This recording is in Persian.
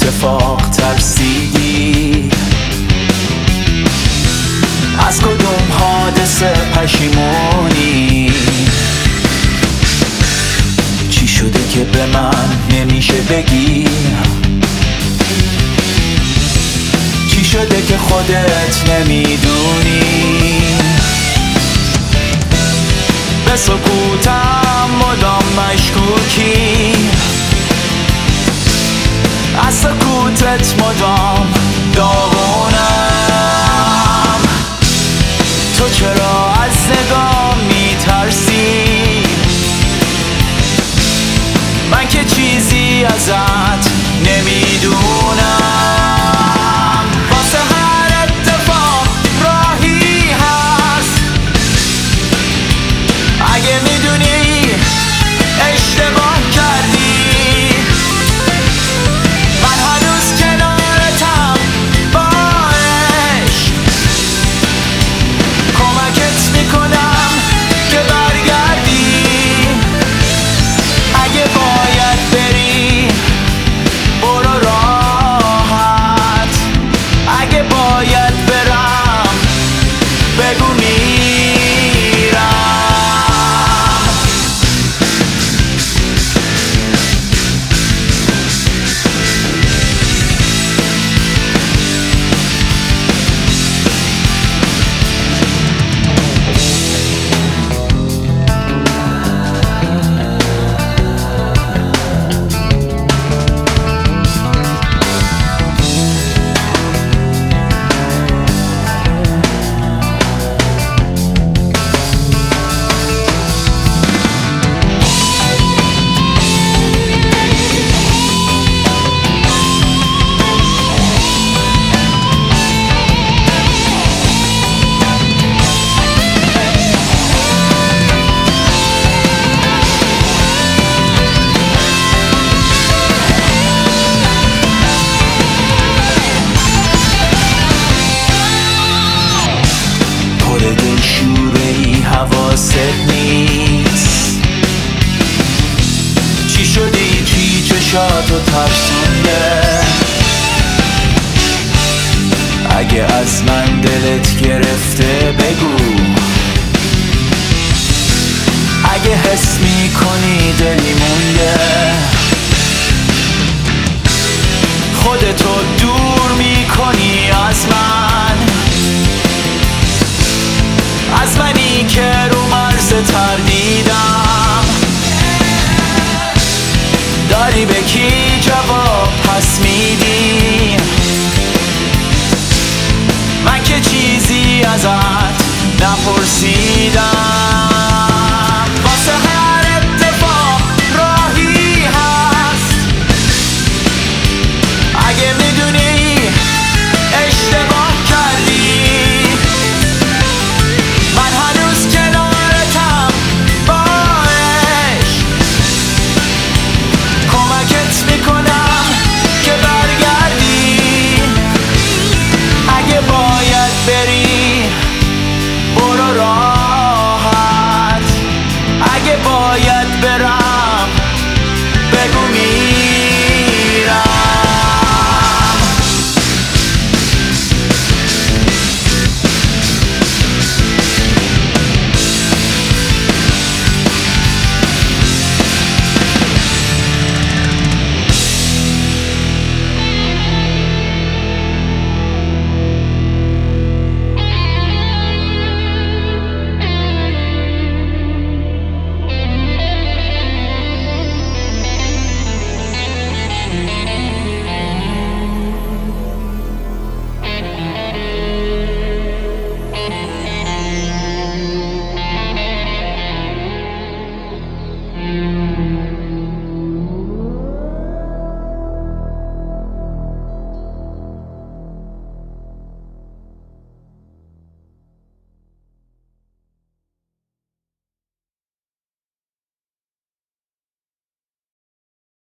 اتفاق ترسیدی؟ از کدوم حادثه پشیمونی؟ چی شده که به من نمیشه بگی؟ چی شده که خودت نمیدونی؟ به سکوتم مدام مشکوکی، از سکوتت مدام داغونم. تو چرا از نگاه میترسی؟ من که چیزی ازت نمیدونم. واسه هر اتفاق راهی هست، اگه میدونی اشتباه کردی، من هنوز کنارتم با عشق. کمکت میکنم که برگردی، اگه باید بری برو راحت، اگه باید برم بگو میرم. حواست نیست چی شدی؟ چی چشاتو ترسونده؟ اگه از من دلت گرفته بگو، اگه حس میکنی دلی مونده، خودتو دور میکنی از من، از منی که رو مرز تردیدم. داری به کی جواب پس میدی؟ من که چیزی ازت نپرسیدم.